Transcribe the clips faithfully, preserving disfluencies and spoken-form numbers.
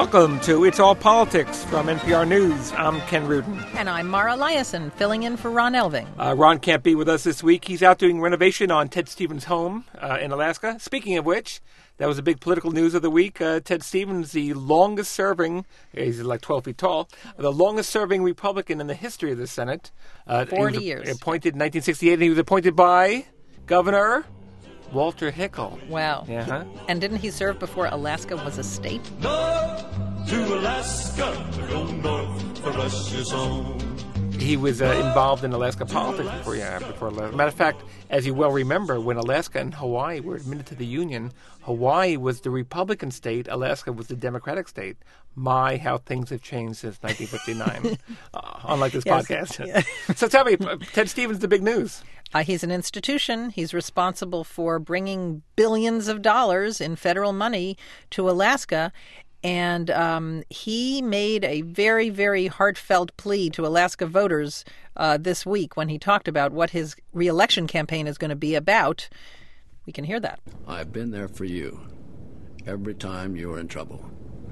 Welcome to It's All Politics from N P R News. I'm Ken Rudin. And I'm Mara Liasson, filling in for Ron Elving. Uh, Ron can't be with us this week. He's out doing renovation on Ted Stevens' home uh, in Alaska. Speaking of which, that was a big political news of the week. Uh, Ted Stevens, the longest-serving, he's like twelve feet tall, the longest-serving Republican in the history of the Senate. Uh, Forty he was years. Appointed in nineteen sixty-eight, and he was appointed by Governor Walter Hickel. Wow. Yeah. And didn't he serve before Alaska was a state? North to Alaska, to go north for Russia's home. He was uh, involved in Alaska politics before, yeah, before Alaska. Matter of fact, as you well remember, when Alaska and Hawaii were admitted to the Union, Hawaii was the Republican state, Alaska was the Democratic state. My, how things have changed since nineteen fifty-nine, uh, unlike this Yes. podcast. Yeah. So tell me, Ted Stevens, the big news. Uh, he's an institution. He's responsible for bringing billions of dollars in federal money to Alaska. And um, he made a very, very heartfelt plea to Alaska voters uh, this week when he talked about what his reelection campaign is going to be about. We can hear that. I've been there for you every time you were in trouble.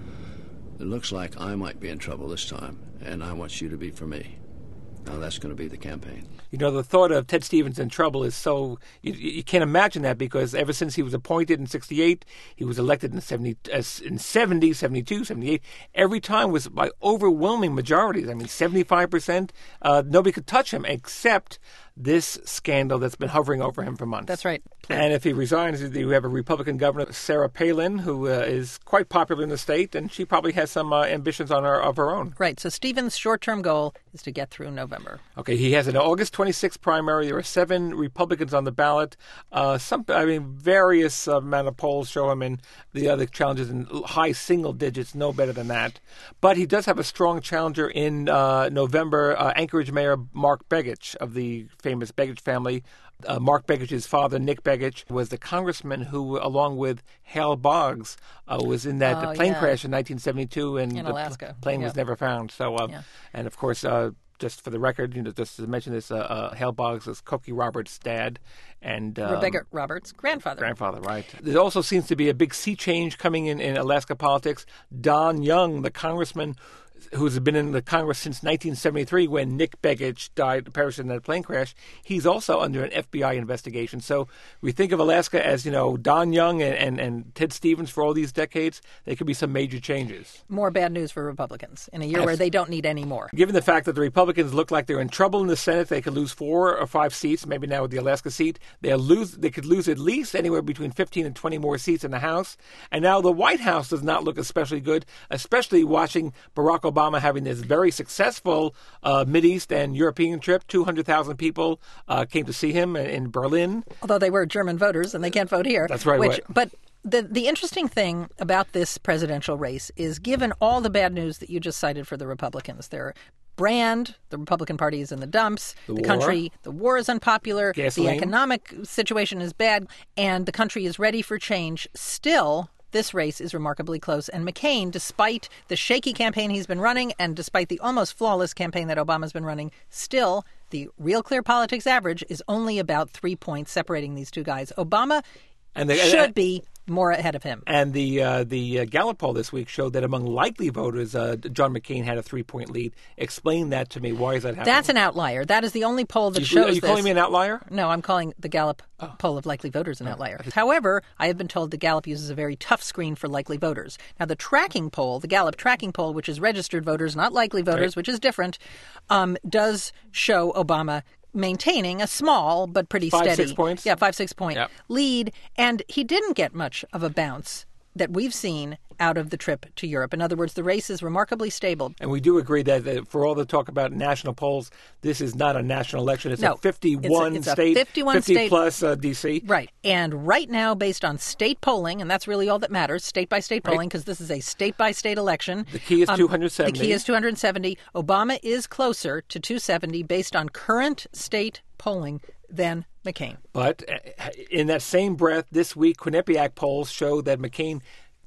It looks like I might be in trouble this time, and I want you to be for me. Now that's going to be the campaign. You know, the thought of Ted Stevens in trouble is so, you, you can't imagine that, because ever since he was appointed in sixty-eight, he was elected in seventy, uh, in seventy, seventy-two, seventy-eight. Every time was by overwhelming majorities. I mean, seventy-five percent. Uh, nobody could touch him except this scandal that's been hovering over him for months. That's right. And if he resigns, you have a Republican governor, Sarah Palin, who uh, is quite popular in the state, and she probably has some uh, ambitions on her of her own. Right. So Stevens' short-term goal is to get through November. Okay, he has an August twenty-sixth primary. There are seven Republicans on the ballot. Uh, some, I mean, various amount of polls show him in the other challenges in high single digits, no better than that. But he does have a strong challenger in uh, November, uh, Anchorage Mayor Mark Begich of the famous Begich family. Uh, Mark Begich's father, Nick Begich, was the congressman who, along with Hal Boggs, uh, was in that Oh, plane yeah. crash in nineteen seventy-two, and In the Alaska. plane was Yep. never found. So, uh, Yeah. and of course, uh, just for the record, you know, just to mention this, uh, uh, Hal Boggs is Cokie Roberts' dad, and um, Rebecca Roberts' grandfather. grandfather, right? There also seems to be a big sea change coming in in Alaska politics. Don Young, the congressman who's been in the Congress since nineteen seventy-three, when Nick Begich died, perished in that plane crash, he's also under an F B I investigation. So we think of Alaska as, you know, Don Young and, and, and Ted Stevens for all these decades. There could be some major changes. More bad news for Republicans in a year Yes. where they don't need any more. Given the fact that the Republicans look like they're in trouble in the Senate, they could lose four or five seats, maybe now with the Alaska seat. They'll lose, they could lose at least anywhere between fifteen and twenty more seats in the House. And now the White House does not look especially good, especially watching Barack Obama having this very successful uh, Mideast and European trip. two hundred thousand people uh, came to see him in, in Berlin. Although they were German voters and they can't vote here. That's right, Which, right. But the the interesting thing about this presidential race is, given all the bad news that you just cited for the Republicans, their brand, the Republican Party is in the dumps, The the war. country, the war is unpopular, Gasoline. the economic situation is bad, and the country is ready for change. Still, this race is remarkably close. And McCain, despite the shaky campaign he's been running and despite the almost flawless campaign that Obama's been running, still, the Real Clear Politics average is only about three points separating these two guys. Obama And they, should and, be more ahead of him. And the uh, the uh, Gallup poll this week showed that among likely voters, uh, John McCain had a three-point lead. Explain that to me. Why is that happening? That's an outlier. That is the only poll that you, shows Are you this. calling me an outlier? No, I'm calling the Gallup Oh. poll of likely voters an outlier. However, I have been told the Gallup uses a very tough screen for likely voters. Now, the tracking poll, the Gallup tracking poll, which is registered voters, not likely voters, Right. which is different, um, does show Obama maintaining a small but pretty Five, steady, six points? yeah, five six point Yep. lead, and he didn't get much of a bounce that we've seen out of the trip to Europe. In other words, the race is remarkably stable. And we do agree that, that for all the talk about national polls, this is not a national election. It's No, a fifty-one it's a- it's a state, fifty-one fifty state- plus uh, D C. Right. And right now, based on state polling, and that's really all that matters, state-by-state polling, because this is a state-by-state election. The key is Um, two hundred seventy. The key is two hundred seventy. Obama is closer to two seventy based on current state polling than McCain. But uh, in that same breath, this week, Quinnipiac polls show that McCain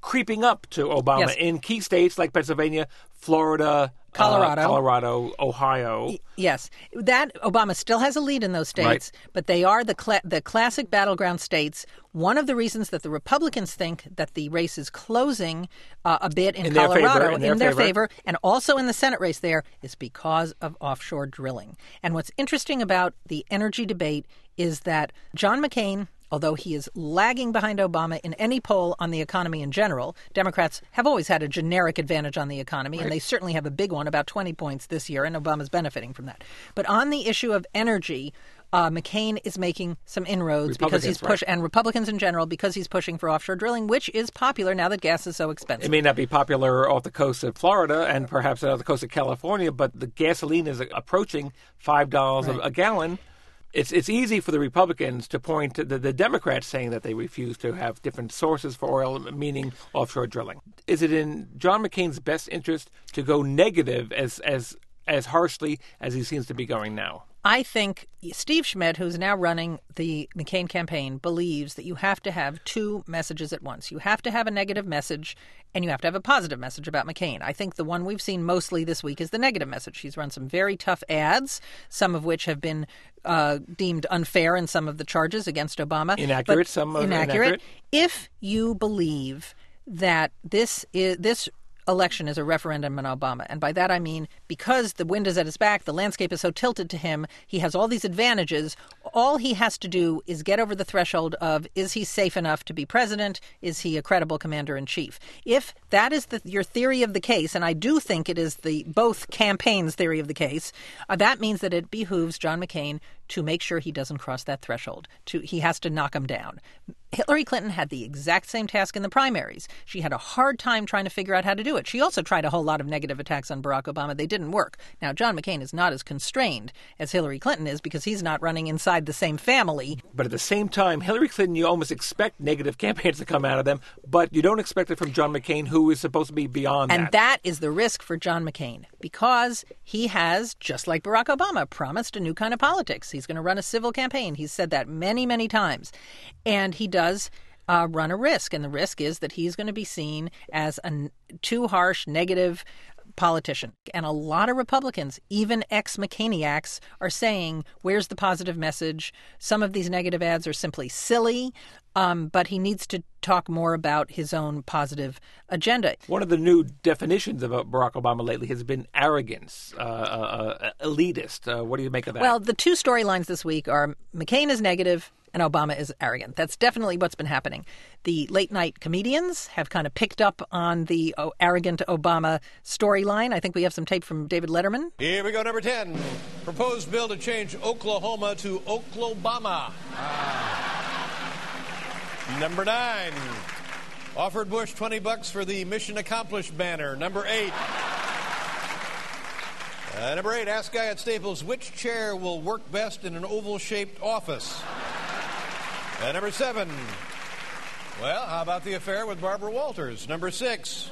creeping up to Obama Yes. in key states like Pennsylvania, Florida, Colorado. uh, Colorado, Ohio. Yes, that Obama still has a lead in those states, Right. but they are the cla- the classic battleground states. One of the reasons that the Republicans think that the race is closing uh, a bit in, In their Colorado favor, in their favor. favor, and also in the Senate race there, is because of offshore drilling. And what's interesting about the energy debate is that John McCain, although he is lagging behind Obama in any poll on the economy in general, Democrats have always had a generic advantage on the economy, and they certainly have a big one, about twenty points this year, and Obama's benefiting from that. But on the issue of energy, uh, McCain is making some inroads because he's push right. and Republicans in general, because he's pushing for offshore drilling, which is popular now that gas is so expensive. It may not be popular off the coast of Florida and perhaps off the coast of California, but the gasoline is approaching five dollars Right. a, a gallon. It's it's easy for the Republicans to point to the, the Democrats saying that they refuse to have different sources for oil, meaning offshore drilling. Is it in John McCain's best interest to go negative as as as harshly as he seems to be going now? I think Steve Schmidt, who's now running the McCain campaign, believes that you have to have two messages at once. You have to have a negative message and you have to have a positive message about McCain. I think the one we've seen mostly this week is the negative message. He's run some very tough ads, some of which have been uh, deemed unfair in some of the charges against Obama. Inaccurate, But some of inaccurate. inaccurate. If you believe that this is this election is a referendum on Obama. And by that I mean because the wind is at his back, the landscape is so tilted to him, he has all these advantages. All he has to do is get over the threshold of, is he safe enough to be president? Is he a credible commander-in-chief? If that is the, your theory of the case, and I do think it is the both campaigns' theory of the case, uh, that means that it behooves John McCain to make sure he doesn't cross that threshold. To He has to knock him down. Hillary Clinton had the exact same task in the primaries. She had a hard time trying to figure out how to do it. She also tried a whole lot of negative attacks on Barack Obama. They didn't work. Now, John McCain is not as constrained as Hillary Clinton is because he's not running inside the same family. But at the same time, Hillary Clinton, you almost expect negative campaigns to come out of them, but you don't expect it from John McCain, who is supposed to be beyond And that. that is the risk for John McCain because he has, just like Barack Obama, promised a new kind of politics. He's going to run a civil campaign. He's said that many, many times. And he does uh, run a risk. And the risk is that he's going to be seen as a n- too harsh, negative politician. And a lot of Republicans, even ex-McCainiacs, are saying, where's the positive message? Some of these negative ads are simply silly, um, but he needs to talk more about his own positive agenda. One of the new definitions of Barack Obama lately has been arrogance, uh, uh, uh, elitist. Uh, what do you make of that? Well, the two storylines this week are McCain is negative and Obama is arrogant. That's definitely what's been happening. The late-night comedians have kind of picked up on the oh, arrogant Obama storyline. I think we have some tape from David Letterman. Here we go, number ten. Proposed bill to change Oklahoma to Oklobama. Number nine. Offered Bush twenty bucks for the Mission Accomplished banner. Number eight. Uh, number eight, ask guy at Staples, which chair will work best in an oval-shaped office? Uh, number seven. Well, how about the affair with Barbara Walters? Number six.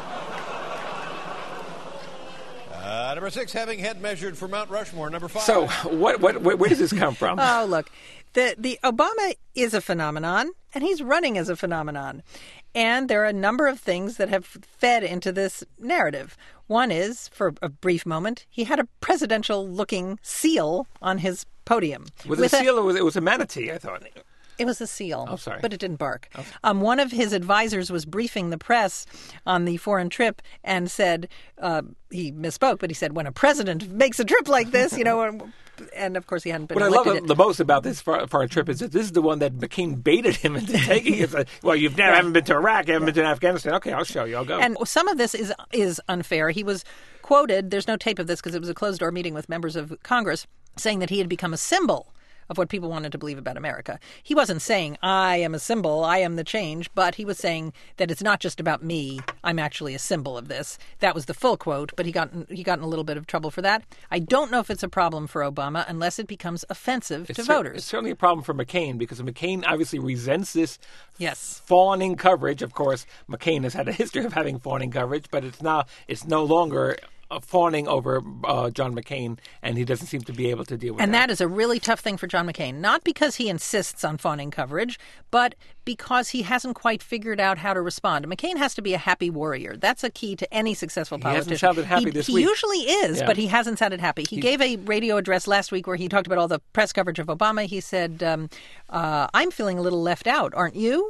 Uh, number six, having head measured for Mount Rushmore. Number five. so what, what, where, where does this come from? Oh, look, the the Obama is a phenomenon, and he's running as a phenomenon. And there are a number of things that have fed into this narrative. One is, for a brief moment, he had a presidential-looking seal on his podium. Was it a with seal or was it, it was a manatee, I thought? It was a seal. Oh, sorry. But it didn't bark. Okay. Um, one of his advisors was briefing the press on the foreign trip and said, uh, he misspoke, but he said, when a president makes a trip like this, you know, and of course he hadn't been What I elected. love the most about this foreign foreign trip is that this is the one that McCain baited him into taking. It's like, well, you've never, Yeah. haven't been to Iraq, you haven't been to Afghanistan. Okay, I'll show you. I'll go. And some of this is is unfair. He was quoted, there's no tape of this because it was a closed-door meeting with members of Congress, saying that he had become a symbol of what people wanted to believe about America. He wasn't saying, I am a symbol, I am the change, but he was saying that it's not just about me, I'm actually a symbol of this. That was the full quote, but he got, he got in a little bit of trouble for that. I don't know if it's a problem for Obama unless it becomes offensive it's to cer- voters. It's certainly a problem for McCain because McCain obviously resents this Yes. fawning coverage. Of course, McCain has had a history of having fawning coverage, but it's now it's no longer uh, fawning over uh, John McCain, and he doesn't seem to be able to deal with and that. And that is a really tough thing for John McCain, not because he insists on fawning coverage, but because he hasn't quite figured out how to respond. McCain has to be a happy warrior. That's a key to any successful politician. He hasn't sounded happy he, this he week. He usually is, yeah. but he hasn't sounded happy. He, he gave a radio address last week where he talked about all the press coverage of Obama. He said, um, uh, I'm feeling a little left out, aren't you?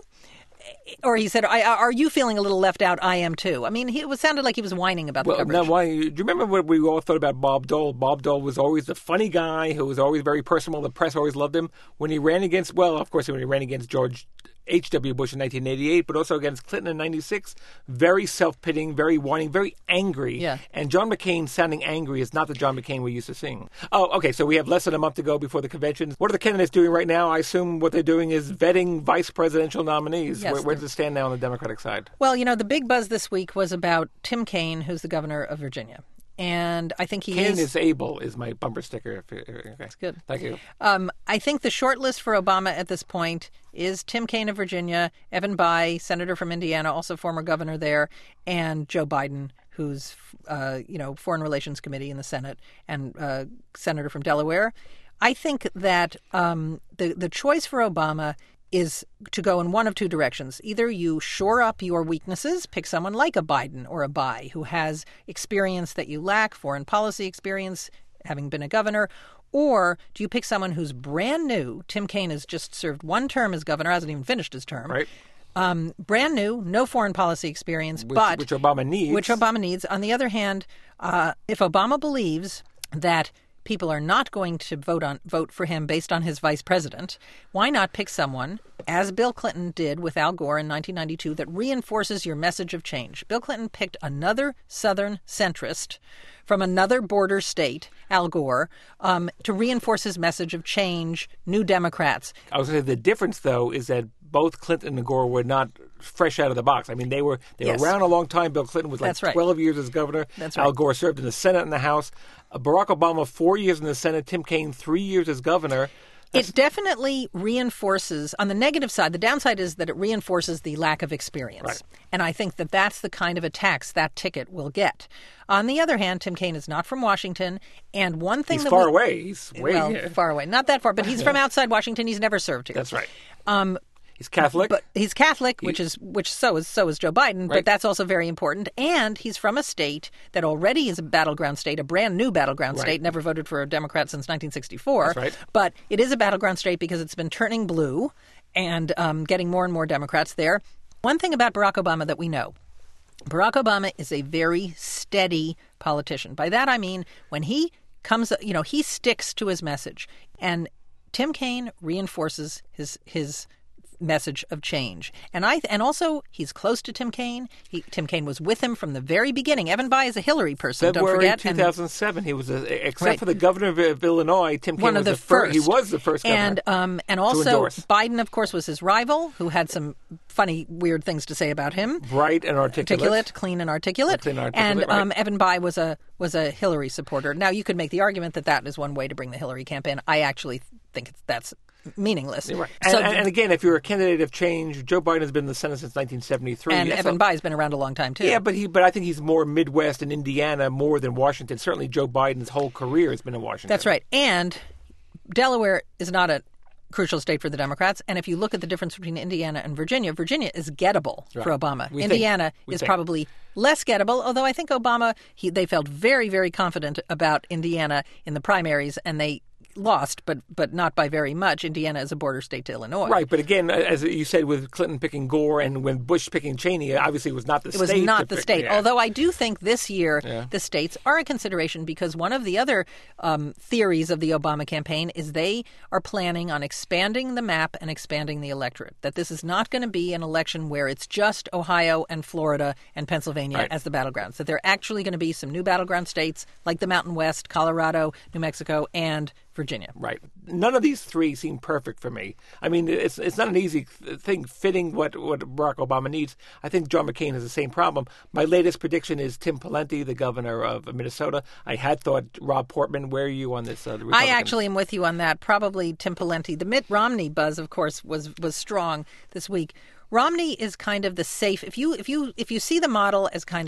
Or he said, I, are you feeling a little left out? I am too. I mean, he, it was, sounded like he was whining about well, the coverage. Now, why, do you remember what we all thought about Bob Dole? Bob Dole was always the funny guy who was always very personal. The press always loved him. When he ran against, well, of course, when he ran against George H W. Bush in nineteen eighty-eight, but also against Clinton in ninety-six, very self-pitying, very whining, very angry. Yeah. And John McCain sounding angry is not the John McCain we used to sing. Oh, okay, so we have less than a month to go before the convention. What are the candidates doing right now? I assume what they're doing is vetting vice presidential nominees. Yes, where, where does it stand now on the Democratic side? Well, you know, the big buzz this week was about Tim Kaine, who's the governor of Virginia. And I think he Kaine is... is able is my bumper sticker. Okay. That's good. Thank you. Um, I think the short list for Obama at this point is Tim Kaine of Virginia, Evan Bayh, senator from Indiana, also former governor there, and Joe Biden, who's, uh, you know, Foreign Relations Committee in the Senate and uh, senator from Delaware. I think that um, the, the choice for Obama is to go in one of two directions. Either you shore up your weaknesses, pick someone like a Biden or a Bayh who has experience that you lack, foreign policy experience, having been a governor, or do you pick someone who's brand new? Tim Kaine has just served one term as governor, hasn't even finished his term. Right. Um, brand new, no foreign policy experience, which, but... Which Obama needs. Which Obama needs. On the other hand, uh, if Obama believes that people are not going to vote on vote for him based on his vice president, why not pick someone, as Bill Clinton did with Al Gore in nineteen ninety-two, that reinforces your message of change? Bill Clinton picked another Southern centrist from another border state, Al Gore, um, to reinforce his message of change, new Democrats. I was going to say the difference, though, is that both Clinton and Gore were not fresh out of the box. I mean, they were they Yes. were around a long time. Bill Clinton was like That's right. twelve years as governor. That's Al right. Gore served in the Senate and the House. Uh, Barack Obama, four years in the Senate. Tim Kaine, three years as governor. That's- It definitely reinforces, on the negative side, the downside is that it reinforces the lack of experience. Right. And I think that that's the kind of a tax that ticket will get. On the other hand, Tim Kaine is not from Washington, and one thing He's that far we, away. He's way well, far away. Not that far, but he's from outside Washington. He's never served here. That's right. Um, He's Catholic. But he's Catholic, which is which so is so is Joe Biden, Right. but that's also very important. And he's from a state that already is a battleground state, a brand new battleground Right. state. Never voted for a Democrat since nineteen sixty-four. That's right. But it is a battleground state because it's been turning blue and um, getting more and more Democrats there. One thing about Barack Obama that we know. Barack Obama is a very steady politician. By that I mean when he comes, you know, he sticks to his message. And Tim Kaine reinforces his his message of change. And I and also he's close to Tim Kaine. He, Tim Kaine was with him from the very beginning. Evan Bayh is a Hillary person, February don't forget. two thousand seven, he was a, except Right. for the governor of, of Illinois. Tim Kaine One was of the fir- first. He was the first governor. And um, and also endorse. Biden, of course, was his rival, who had some funny, weird things to say about him. Bright and articulate. Articulate, clean and articulate. Clean and articulate, and right. um, Evan Bayh was a was a Hillary supporter. Now you could make the argument that that is one way to bring the Hillary campaign. I actually think it's, that's meaningless. Right. And, So- and, and again, if you're a candidate of change, Joe Biden has been in the Senate since nineteen seventy-three. And Yes, Evan so- Bayh's been around a long time too. Yeah, but he, but I think he's more Midwest and Indiana more than Washington. Certainly, Joe Biden's whole career has been in Washington. That's right. And Delaware is not a crucial state for the Democrats. And if you look at the difference between Indiana and Virginia, Virginia is gettable for Right. Obama. We think. Indiana We is think. probably less gettable, although I think Obama, he, they felt very, very confident about Indiana in the primaries, and they lost, but but not by very much. Indiana is a border state to Illinois. Right, but again, as you said, with Clinton picking Gore and when Bush picking Cheney, obviously it was not the It state. was to not the pick- state. yeah. Although I do think this year Yeah. the states are a consideration because one of the other um, theories of the Obama campaign is they are planning on expanding the map and expanding the electorate. That this is not going to be an election where it's just Ohio and Florida and Pennsylvania Right. as the battlegrounds. That there are actually going to be some new battleground states like the Mountain West, Colorado, New Mexico, and Virginia. Right. None of these three seem perfect for me. I mean, it's it's not an easy thing fitting what, what Barack Obama needs. I think John McCain has the same problem. My latest prediction is Tim Pawlenty, the governor of Minnesota. I had thought Rob Portman. Where are you on this? Uh, the I Republicans? actually am with you on that. Probably Tim Pawlenty. The Mitt Romney buzz, of course, was was strong this week. Romney is kind of the safe. If you if you if you see the model as kind of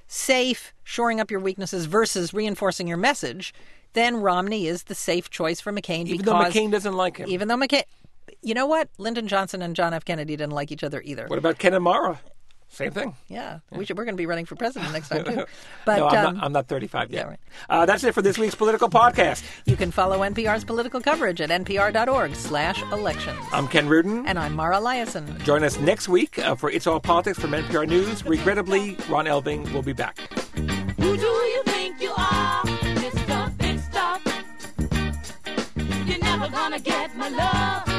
safe, shoring up your weaknesses versus reinforcing your message, then Romney is the safe choice for McCain. Even because, though McCain doesn't like him. Even though McCain... You know what? Lyndon Johnson and John F. Kennedy didn't like each other either. What about Ken and Mara? Same thing. Yeah, we should, we're going to be running for president next time, too. But, no, I'm, um, not, I'm not thirty-five yet. yeah, right. uh, that's it for this week's Political Podcast. You can follow N P R's political coverage at npr.org slash elections. I'm Ken Reardon. And I'm Mara Liasson. Join us next week uh, for It's All Politics from N P R News. Regrettably, Ron Elving will be back. Who do you think you are, Mister Big Stuff? You're never gonna get my love.